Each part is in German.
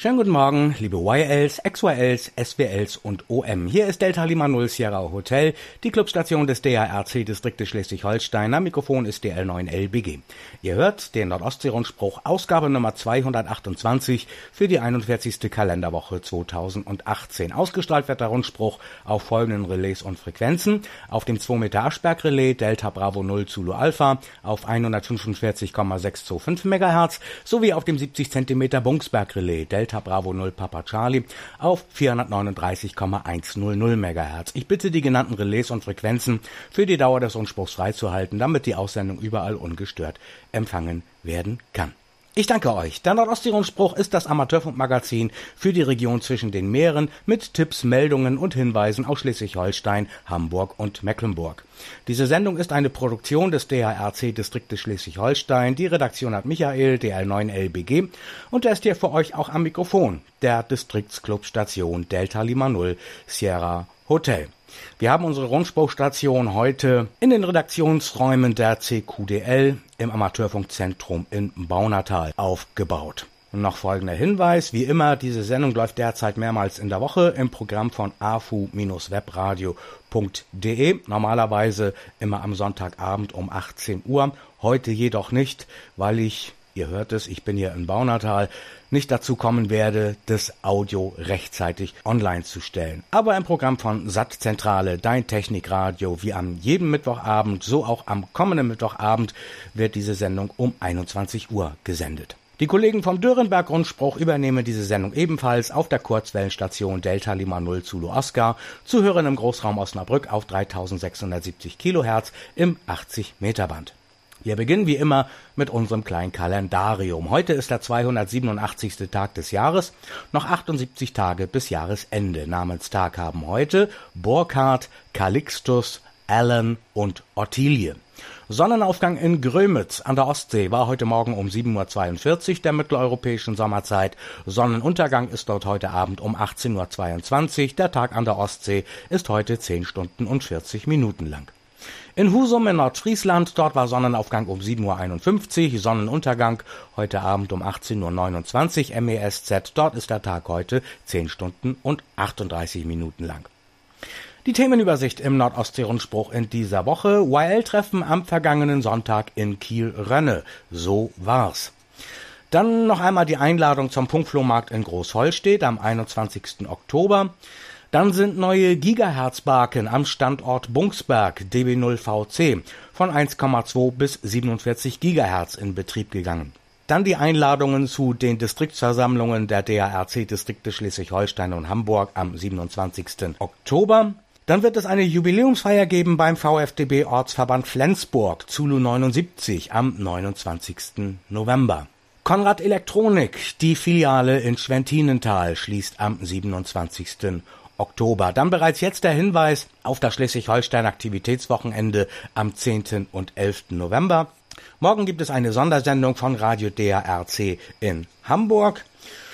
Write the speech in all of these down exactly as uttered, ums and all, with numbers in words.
Schönen guten Morgen, liebe Y Ls, X Y Ls, S W Ls und O M. Hier ist Delta Lima Null Sierra Hotel, die Clubstation des D A R C-Distriktes Schleswig-Holstein. Am Mikrofon ist D L neun L B G. Ihr hört den Nordostsee-Rundspruch, Ausgabe Nummer zweihundertachtundzwanzig für die einundvierzigste Kalenderwoche zweitausendachtzehn. Ausgestrahlt wird der Rundspruch auf folgenden Relais und Frequenzen: auf dem zwei Meter Aschberg-Relais Delta Bravo null Zulu Alpha auf hundertfünfundvierzig Komma sechshundertfünfundzwanzig Megahertz sowie auf dem siebzig Zentimeter Bungsberg-Relais Delta Bravo null Papa Charlie auf vierhundertneununddreißig Komma hundertzehn Megahertz. Ich bitte die genannten Relais und Frequenzen für die Dauer des Rundspruchs freizuhalten, damit die Aussendung überall ungestört empfangen werden kann. Ich danke euch. Der Nordostsee-Rundspruch ist das Amateurfunkmagazin für die Region zwischen den Meeren mit Tipps, Meldungen und Hinweisen aus Schleswig-Holstein, Hamburg und Mecklenburg. Diese Sendung ist eine Produktion des D A R C-Distriktes Schleswig-Holstein. Die Redaktion hat Michael, D L neun L B G, und er ist hier für euch auch am Mikrofon, der Distriktsclub-Station Delta Lima Null Sierra Hotel. Wir haben unsere Rundspruchstation heute in den Redaktionsräumen der C Q D L im Amateurfunkzentrum in Baunatal aufgebaut. Und noch folgender Hinweis: Wie immer, diese Sendung läuft derzeit mehrmals in der Woche im Programm von a f u webradio punkt d e, normalerweise immer am Sonntagabend um achtzehn Uhr, heute jedoch nicht, weil ich, ihr hört es, ich bin hier in Baunatal, nicht dazu kommen werde, das Audio rechtzeitig online zu stellen. Aber im Programm von S A T-Zentrale, dein Technikradio, wie am jedem Mittwochabend, so auch am kommenden Mittwochabend, wird diese Sendung um einundzwanzig Uhr gesendet. Die Kollegen vom Dörenberg-Rundspruch übernehmen diese Sendung ebenfalls auf der Kurzwellenstation Delta Lima Null Zulu Oscar, zu hören im Großraum Osnabrück auf dreitausendsechshundertsiebzig Kilohertz im achtzig Meter Band. Wir beginnen wie immer mit unserem kleinen Kalendarium. Heute ist der zweihundertsiebenundachtzigste Tag des Jahres, noch achtundsiebzig Tage bis Jahresende. Namenstag haben heute Burkhard, Calixtus, Alan und Ottilie. Sonnenaufgang in Grömitz an der Ostsee war heute Morgen um sieben Uhr zweiundvierzig der mitteleuropäischen Sommerzeit. Sonnenuntergang ist dort heute Abend um achtzehn Uhr zweiundzwanzig. Der Tag an der Ostsee ist heute zehn Stunden und vierzig Minuten lang. In Husum in Nordfriesland, dort war Sonnenaufgang um sieben Uhr einundfünfzig, Sonnenuntergang heute Abend um achtzehn Uhr neunundzwanzig M E S Z. Dort ist der Tag heute zehn Stunden und achtunddreißig Minuten lang. Die Themenübersicht im Nordostsee-Rundspruch in dieser Woche: Y L-Treffen am vergangenen Sonntag in Kiel-Rönne. So war's. Dann noch einmal die Einladung zum Punktflohmarkt in Großholstedt am einundzwanzigsten Oktober. Dann sind neue Gigahertz-Baken am Standort Bungsberg D B null V C von eins Komma zwei bis siebenundvierzig Gigahertz in Betrieb gegangen. Dann die Einladungen zu den Distriktsversammlungen der D A R C-Distrikte Schleswig-Holstein und Hamburg am siebenundzwanzigsten Oktober. Dann wird es eine Jubiläumsfeier geben beim V F D B-Ortsverband Flensburg, Zulu neunundsiebzig, am neunundzwanzigsten November. Konrad Elektronik, die Filiale in Schwentinental, schließt am siebenundzwanzigsten Oktober. Dann bereits jetzt der Hinweis auf das Schleswig-Holstein-Aktivitätswochenende am zehnten und elften November. Morgen gibt es eine Sondersendung von Radio D A R C in Hamburg.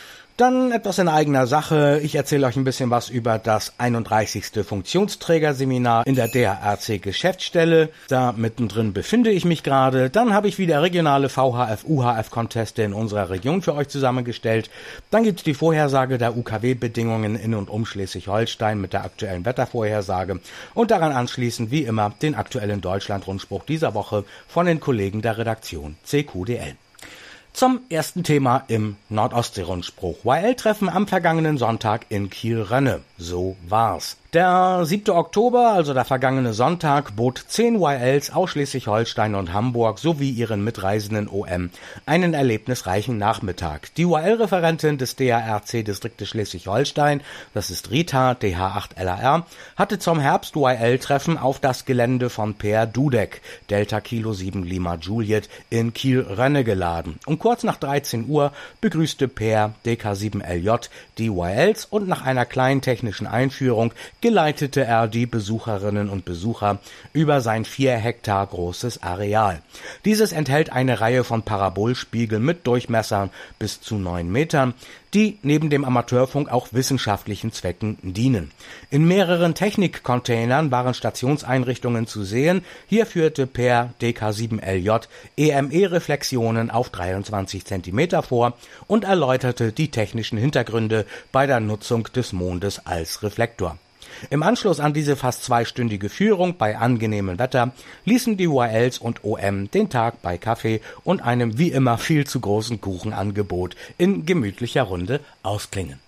Dann etwas in eigener Sache. Ich erzähle euch ein bisschen was über das einunddreißigste Funktionsträgerseminar in der D A R C-Geschäftsstelle. Da mittendrin befinde ich mich gerade. Dann habe ich wieder regionale V H F-U H F-Conteste in unserer Region für euch zusammengestellt. Dann gibt es die Vorhersage der U K W-Bedingungen in und um Schleswig-Holstein mit der aktuellen Wettervorhersage. Und daran anschließend wie immer den aktuellen Deutschland-Rundspruch dieser Woche von den Kollegen der Redaktion C Q D L. Zum ersten Thema im Nordostsee-Rundspruch. Y L-Treffen am vergangenen Sonntag in Kiel-Rönne. So war's. Der siebte Oktober, also der vergangene Sonntag, bot zehn Y Ls aus Schleswig-Holstein und Hamburg sowie ihren mitreisenden O M einen erlebnisreichen Nachmittag. Die Y L-Referentin des D A R C-Distriktes Schleswig-Holstein, das ist Rita, D H acht L A R, hatte zum Herbst-Y L-Treffen auf das Gelände von Per Dudek, Delta Kilo sieben Lima Juliet, in Kiel-Rönne geladen. Um kurz nach dreizehn Uhr begrüßte Per, D K sieben L J, die Y Ls und nach einer kleinen technischen Einführung geleitete er die Besucherinnen und Besucher über sein vier Hektar großes Areal. Dieses enthält eine Reihe von Parabolspiegeln mit Durchmessern bis zu neun Metern, die neben dem Amateurfunk auch wissenschaftlichen Zwecken dienen. In mehreren Technikcontainern waren Stationseinrichtungen zu sehen. Hier führte per D K sieben L J E M E-Reflexionen auf dreiundzwanzig Zentimeter vor und erläuterte die technischen Hintergründe bei der Nutzung des Mondes als Reflektor. Im Anschluss an diese fast zweistündige Führung bei angenehmem Wetter ließen die Y Ls und O M den Tag bei Kaffee und einem wie immer viel zu großen Kuchenangebot in gemütlicher Runde ausklingen.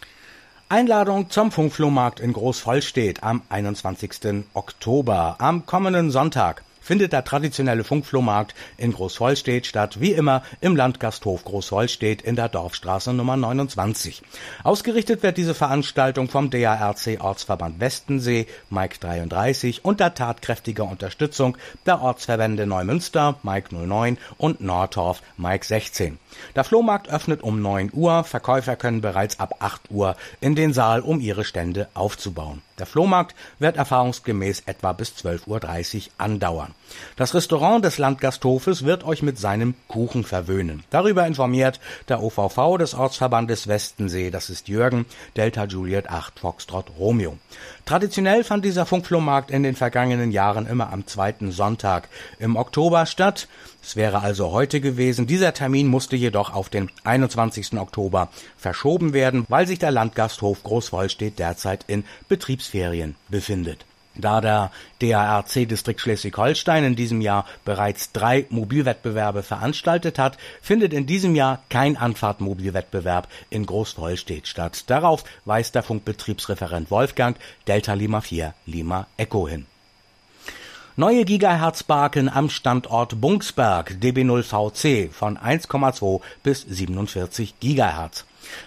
Einladung zum Funkflohmarkt in Großvollstedt am einundzwanzigsten Oktober. Am kommenden Sonntag findet der traditionelle Funkflohmarkt in Großvollstedt statt, wie immer im Landgasthof Großvollstedt in der Dorfstraße Nummer neunundzwanzig. Ausgerichtet wird diese Veranstaltung vom D A R C Ortsverband Westensee, Mike dreiunddreißig, unter tatkräftiger Unterstützung der Ortsverbände Neumünster, Mike null neun und Nordtorf, Mike sechzehn. Der Flohmarkt öffnet um neun Uhr, Verkäufer können bereits ab acht Uhr in den Saal, um ihre Stände aufzubauen. Der Flohmarkt wird erfahrungsgemäß etwa bis zwölf Uhr dreißig andauern. Das Restaurant des Landgasthofes wird euch mit seinem Kuchen verwöhnen. Darüber informiert der O V V des Ortsverbandes Westensee, das ist Jürgen, Delta Juliet acht Foxtrot Romeo. Traditionell fand dieser Funkflohmarkt in den vergangenen Jahren immer am zweiten Sonntag im Oktober statt. Es wäre also heute gewesen. Dieser Termin musste jedoch auf den einundzwanzigsten Oktober verschoben werden, weil sich der Landgasthof Großvollstedt derzeit in Betriebsferien befindet. Da der D A R C-Distrikt Schleswig-Holstein in diesem Jahr bereits drei Mobilwettbewerbe veranstaltet hat, findet in diesem Jahr kein Anfahrtmobilwettbewerb in Großvollstedt statt. Darauf weist der Funkbetriebsreferent Wolfgang Delta Lima vier Lima Echo hin. Neue Gigahertz-Barken am Standort Bungsberg, D B null V C von eins Komma zwei bis siebenundvierzig Gigahertz.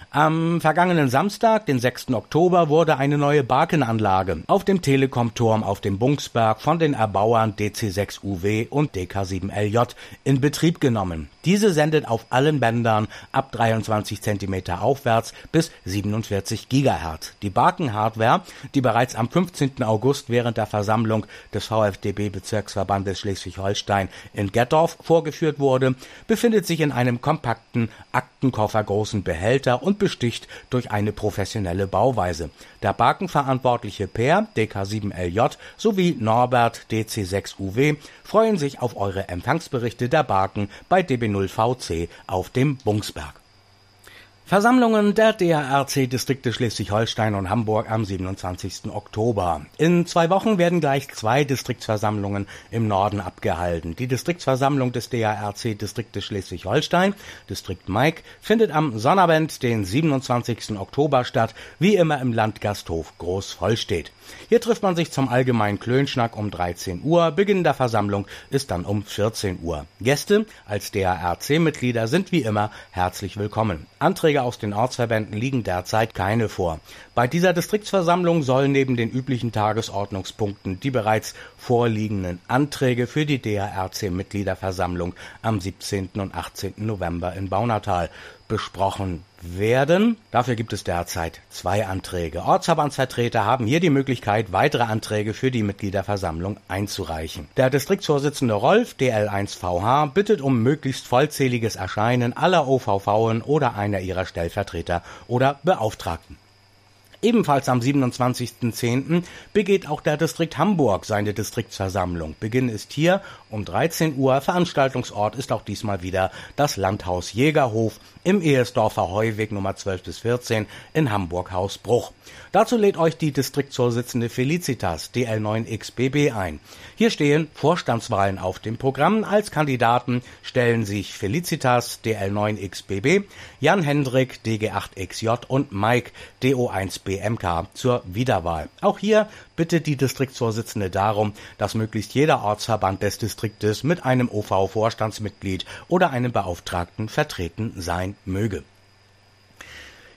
Am vergangenen Samstag, den sechsten Oktober, wurde eine neue Barkenanlage auf dem Telekom-Turm auf dem Bungsberg von den Erbauern D C sechs U W und D K sieben L J in Betrieb genommen. Diese sendet auf allen Bändern ab dreiundzwanzig Zentimeter aufwärts bis siebenundvierzig Gigahertz. Die Barken-Hardware, die bereits am fünfzehnten August während der Versammlung des V F D B-Bezirksverbandes Schleswig-Holstein in Gettorf vorgeführt wurde, befindet sich in einem kompakten, aktenkoffergroßen Behälter und besticht durch eine professionelle Bauweise. Der Barkenverantwortliche Per, D K sieben L J, sowie Norbert, D C sechs U W, freuen sich auf eure Empfangsberichte der Barken bei D B null V C auf dem Bungsberg. Versammlungen der D A R C-Distrikte Schleswig-Holstein und Hamburg am siebenundzwanzigsten Oktober. In zwei Wochen werden gleich zwei Distriktsversammlungen im Norden abgehalten. Die Distriktsversammlung des D A R C-Distriktes Schleswig-Holstein, Distrikt Mike, findet am Sonnabend, den siebenundzwanzigsten Oktober statt, wie immer im Landgasthof Großvollstedt. Hier trifft man sich zum allgemeinen Klönschnack um dreizehn Uhr. Beginn der Versammlung ist dann um vierzehn Uhr. Gäste als D A R C-Mitglieder sind wie immer herzlich willkommen. Anträge aus den Ortsverbänden liegen derzeit keine vor. Bei dieser Distriktsversammlung sollen neben den üblichen Tagesordnungspunkten die bereits vorliegenden Anträge für die D A R C-Mitgliederversammlung am siebzehnten und achtzehnten November in Baunatal besprochen werden. Dafür gibt es derzeit zwei Anträge. Ortsverbandsvertreter haben hier die Möglichkeit, weitere Anträge für die Mitgliederversammlung einzureichen. Der Distriktsvorsitzende Rolf, D L eins V H, bittet um möglichst vollzähliges Erscheinen aller O V V'en oder einer ihrer Stellvertreter oder Beauftragten. Ebenfalls am siebenundzwanzigsten zehnten begeht auch der Distrikt Hamburg seine Distriktsversammlung. Beginn ist hier um dreizehn Uhr. Veranstaltungsort ist auch diesmal wieder das Landhaus Jägerhof im Ehesdorfer Heuweg Nummer zwölf bis vierzehn in Hamburg-Hausbruch. Dazu lädt euch die Distriktsvorsitzende Felicitas, D L neun X B B, ein. Hier stehen Vorstandswahlen auf dem Programm. Als Kandidaten stellen sich Felicitas, D L neun X B B, Jan Hendrik, D G acht X J und Mike, D O eins B M K zur Wiederwahl. Auch hier bittet die Distriktsvorsitzende darum, dass möglichst jeder Ortsverband des Distriktes mit einem O V-Vorstandsmitglied oder einem Beauftragten vertreten sein möge.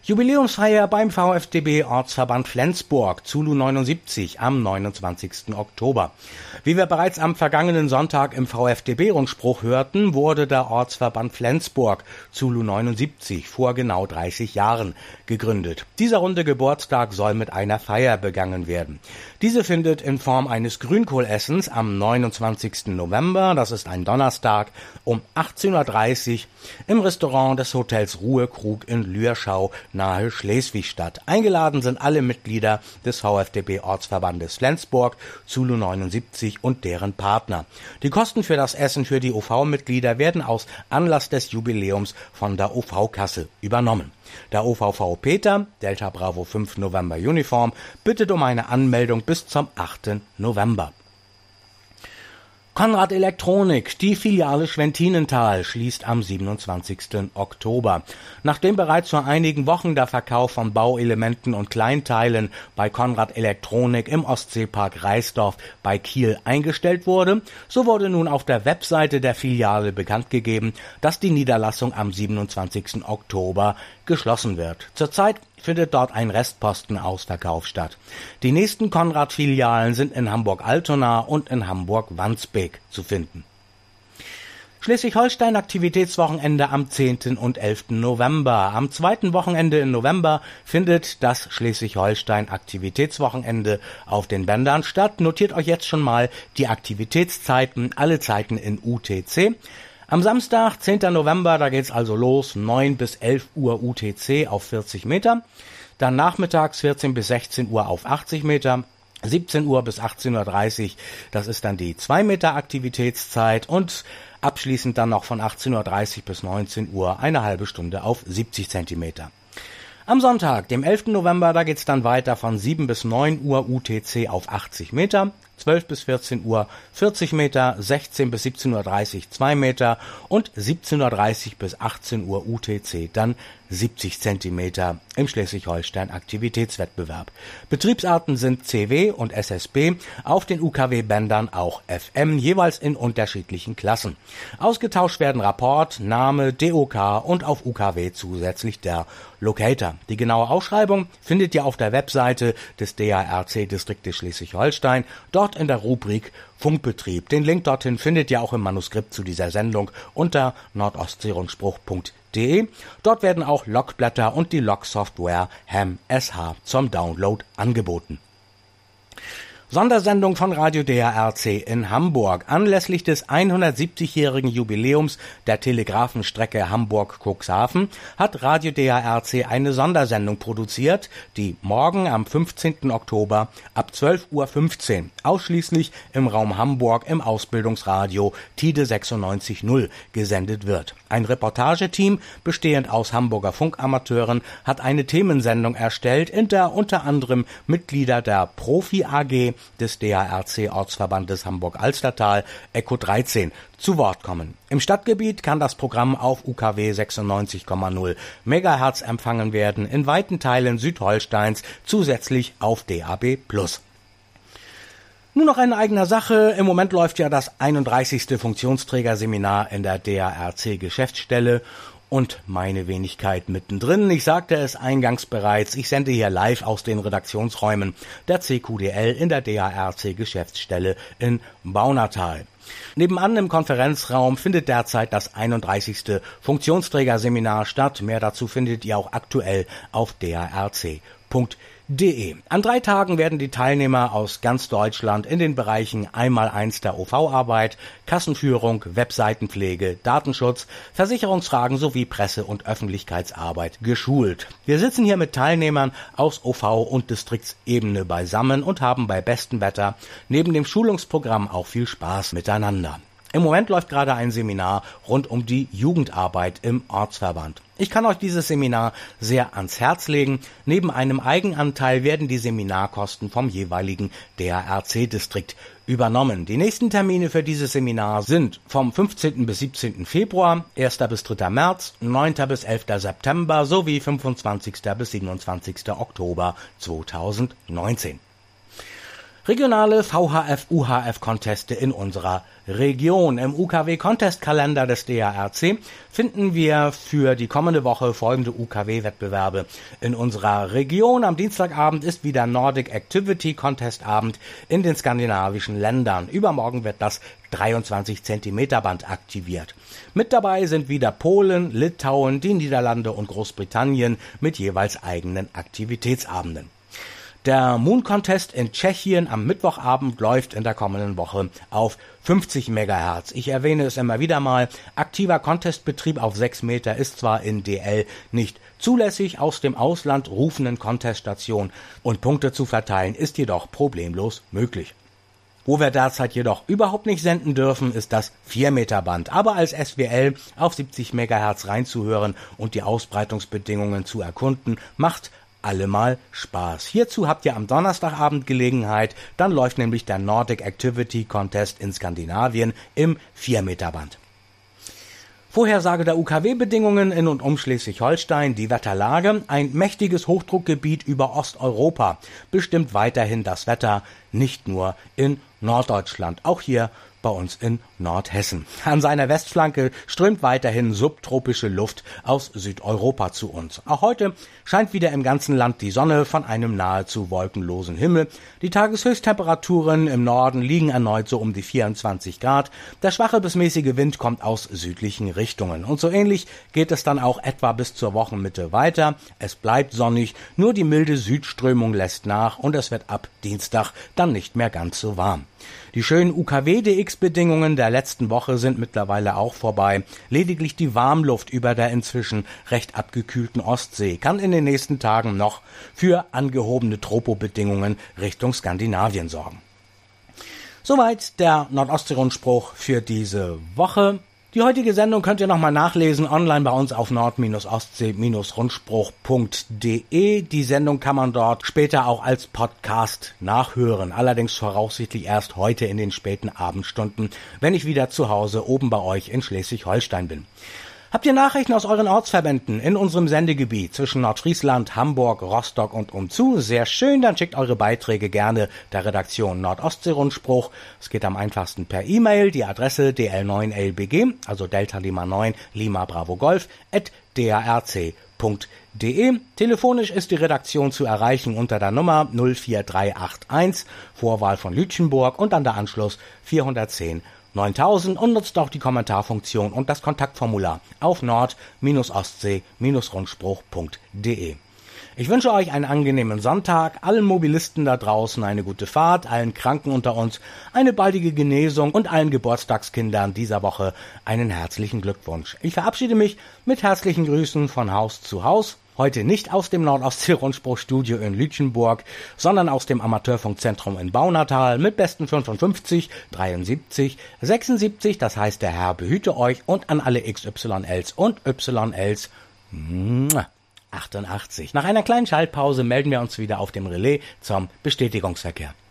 Jubiläumsfeier beim VfDB Ortsverband Flensburg, Zulu neunundsiebzig, am neunundzwanzigsten Oktober. Wie wir bereits am vergangenen Sonntag im VfDB-Rundspruch hörten, wurde der Ortsverband Flensburg, Zulu neunundsiebzig, vor genau dreißig Jahren gegründet. Dieser runde Geburtstag soll mit einer Feier begangen werden. Diese findet in Form eines Grünkohlessens am neunundzwanzigsten November, das ist ein Donnerstag, um achtzehn Uhr dreißig im Restaurant des Hotels Ruhekrug in Lürschau nahe Schleswig statt. Eingeladen sind alle Mitglieder des VfDB-Ortsverbandes Flensburg, Zulu neunundsiebzig und deren Partner. Die Kosten für das Essen für die O V-Mitglieder werden aus Anlass des Jubiläums von der O V-Kasse übernommen. Der O V V Peter, Delta Bravo fünf November Uniform, bittet um eine Anmeldung bis zum achten November. Konrad Elektronik, die Filiale Schwentinental, schließt am siebenundzwanzigsten Oktober. Nachdem bereits vor einigen Wochen der Verkauf von Bauelementen und Kleinteilen bei Konrad Elektronik im Ostseepark Reisdorf bei Kiel eingestellt wurde, so wurde nun auf der Webseite der Filiale bekannt gegeben, dass die Niederlassung am siebenundzwanzigsten Oktober geschlossen wird. Zurzeit findet dort ein Restpostenausverkauf statt. Die nächsten Konrad-Filialen sind in Hamburg-Altona und in Hamburg-Wandsbek zu finden. Schleswig-Holstein Aktivitätswochenende am zehnten und elften November. Am zweiten Wochenende im November findet das Schleswig-Holstein Aktivitätswochenende auf den Bändern statt. Notiert euch jetzt schon mal die Aktivitätszeiten, alle Zeiten in U T C. Am Samstag, zehnten November, da geht's also los, neun bis elf Uhr U T C auf vierzig Meter. Dann nachmittags vierzehn bis sechzehn Uhr auf achtzig Meter. siebzehn Uhr bis achtzehn Uhr dreißig, das ist dann die zwei Meter Aktivitätszeit und abschließend dann noch von achtzehn Uhr dreißig bis neunzehn Uhr eine halbe Stunde auf siebzig Zentimeter. Am Sonntag, dem elften November, da geht's dann weiter von sieben bis neun Uhr U T C auf achtzig Meter, zwölf bis vierzehn Uhr vierzig Meter, sechzehn bis siebzehn Uhr dreißig zwei Meter und siebzehn Uhr dreißig bis achtzehn Uhr U T C dann siebzig Zentimeter im Schleswig-Holstein Aktivitätswettbewerb. Betriebsarten sind C W und S S B, auf den U K W-Bändern auch F M, jeweils in unterschiedlichen Klassen. Ausgetauscht werden Rapport, Name, D O K und auf U K W zusätzlich der Locator. Die genaue Ausschreibung findet ihr auf der Webseite des D A R C-Distriktes Schleswig-Holstein, dort in der Rubrik Funkbetrieb. Den Link dorthin findet ihr auch im Manuskript zu dieser Sendung unter nordostseerundspruch punkt de. Dort werden auch Logblätter und die Logsoftware H A M S H zum Download angeboten. Sondersendung von Radio D A R C in Hamburg. Anlässlich des hundertsiebzigjährigen Jubiläums der Telegrafenstrecke Hamburg-Cuxhaven hat Radio D A R C eine Sondersendung produziert, die morgen am fünfzehnten Oktober ab zwölf Uhr fünfzehn ausschließlich im Raum Hamburg im Ausbildungsradio Tide sechsundneunzig null gesendet wird. Ein Reportageteam, bestehend aus Hamburger Funkamateuren, hat eine Themensendung erstellt, in der unter anderem Mitglieder der Profi A G des D A R C-Ortsverbandes Hamburg-Alstertal, Echo dreizehn, zu Wort kommen. Im Stadtgebiet kann das Programm auf U K W sechsundneunzig Komma null Megahertz empfangen werden, in weiten Teilen Südholsteins zusätzlich auf D A B plus. Nur noch in eigener Sache. Im Moment läuft ja das einunddreißigste Funktionsträgerseminar in der D A R C-Geschäftsstelle und meine Wenigkeit mittendrin. Ich sagte es eingangs bereits, ich sende hier live aus den Redaktionsräumen der C Q D L in der D A R C-Geschäftsstelle in Baunatal. Nebenan im Konferenzraum findet derzeit das einunddreißigste Funktionsträgerseminar statt. Mehr dazu findet ihr auch aktuell auf d a r c punkt de. An drei Tagen werden die Teilnehmer aus ganz Deutschland in den Bereichen einmal eins der O V-Arbeit, Kassenführung, Webseitenpflege, Datenschutz, Versicherungsfragen sowie Presse- und Öffentlichkeitsarbeit geschult. Wir sitzen hier mit Teilnehmern aus O V- und Distriktsebene beisammen und haben bei bestem Wetter neben dem Schulungsprogramm auch viel Spaß miteinander. Im Moment läuft gerade ein Seminar rund um die Jugendarbeit im Ortsverband. Ich kann euch dieses Seminar sehr ans Herz legen. Neben einem Eigenanteil werden die Seminarkosten vom jeweiligen D A R C-Distrikt übernommen. Die nächsten Termine für dieses Seminar sind vom fünfzehnten bis siebzehnten Februar, ersten bis dritten März, neunten bis elften September sowie fünfundzwanzigsten bis siebenundzwanzigsten Oktober zweitausendneunzehn. Regionale V H F-U H F-Conteste in unserer Region. Im U K W-Contest-Kalender des D A R C finden wir für die kommende Woche folgende U K W-Wettbewerbe in unserer Region. Am Dienstagabend ist wieder Nordic Activity Contest Abend in den skandinavischen Ländern. Übermorgen wird das dreiundzwanzig Zentimeter Band aktiviert. Mit dabei sind wieder Polen, Litauen, die Niederlande und Großbritannien mit jeweils eigenen Aktivitätsabenden. Der Moon Contest in Tschechien am Mittwochabend läuft in der kommenden Woche auf fünfzig Megahertz. Ich erwähne es immer wieder mal, aktiver Contestbetrieb auf sechs Meter ist zwar in D L nicht zulässig, aus dem Ausland rufenden Conteststationen und Punkte zu verteilen ist jedoch problemlos möglich. Wo wir derzeit jedoch überhaupt nicht senden dürfen, ist das vier Meter Band. Aber als S W L auf siebzig Megahertz reinzuhören und die Ausbreitungsbedingungen zu erkunden, macht allemal Spaß. Hierzu habt ihr am Donnerstagabend Gelegenheit, dann läuft nämlich der Nordic Activity Contest in Skandinavien im vier Meter Band. Vorhersage der U K W-Bedingungen in und um Schleswig-Holstein, die Wetterlage, ein mächtiges Hochdruckgebiet über Osteuropa bestimmt weiterhin das Wetter, nicht nur in Norddeutschland, auch hier bei uns in Nordhessen. An seiner Westflanke strömt weiterhin subtropische Luft aus Südeuropa zu uns. Auch heute scheint wieder im ganzen Land die Sonne von einem nahezu wolkenlosen Himmel. Die Tageshöchsttemperaturen im Norden liegen erneut so um die vierundzwanzig Grad. Der schwache bis mäßige Wind kommt aus südlichen Richtungen. Und so ähnlich geht es dann auch etwa bis zur Wochenmitte weiter. Es bleibt sonnig, nur die milde Südströmung lässt nach und es wird ab Dienstag dann nicht mehr ganz so warm. Die schönen U K W-D X-Bedingungen der letzten Woche sind mittlerweile auch vorbei. Lediglich die Warmluft über der inzwischen recht abgekühlten Ostsee kann in den nächsten Tagen noch für angehobene Tropobedingungen Richtung Skandinavien sorgen. Soweit der Nordostsee-Rundspruch für diese Woche. Die heutige Sendung könnt ihr nochmal nachlesen, online bei uns auf nord ostsee rundspruch punkt de. Die Sendung kann man dort später auch als Podcast nachhören, allerdings voraussichtlich erst heute in den späten Abendstunden, wenn ich wieder zu Hause oben bei euch in Schleswig-Holstein bin. Habt ihr Nachrichten aus euren Ortsverbänden in unserem Sendegebiet zwischen Nordfriesland, Hamburg, Rostock und umzu? Sehr schön, dann schickt eure Beiträge gerne der Redaktion Nordostsee-Rundspruch. Es geht am einfachsten per E-Mail, die Adresse D L neun L B G, also Delta Lima neun Lima Bravo Golf, at d a r c punkt de. Telefonisch ist die Redaktion zu erreichen unter der Nummer null vier drei acht eins, Vorwahl von Lütchenburg und dann der Anschluss vierhundertzehn neuntausend und nutzt auch die Kommentarfunktion und das Kontaktformular auf nord ostsee rundspruch punkt de. Ich wünsche euch einen angenehmen Sonntag, allen Mobilisten da draußen eine gute Fahrt, allen Kranken unter uns eine baldige Genesung und allen Geburtstagskindern dieser Woche einen herzlichen Glückwunsch. Ich verabschiede mich mit herzlichen Grüßen von Haus zu Haus. Heute nicht aus dem Nordostsee-Rundspruch-Studio in Lütchenburg, sondern aus dem Amateurfunkzentrum in Baunatal mit besten fünfundfünfzig, dreiundsiebzig, sechsundsiebzig, das heißt der Herr behüte euch und an alle X Y Ls und Y Ls achtundachtzig. Nach einer kleinen Schaltpause melden wir uns wieder auf dem Relais zum Bestätigungsverkehr.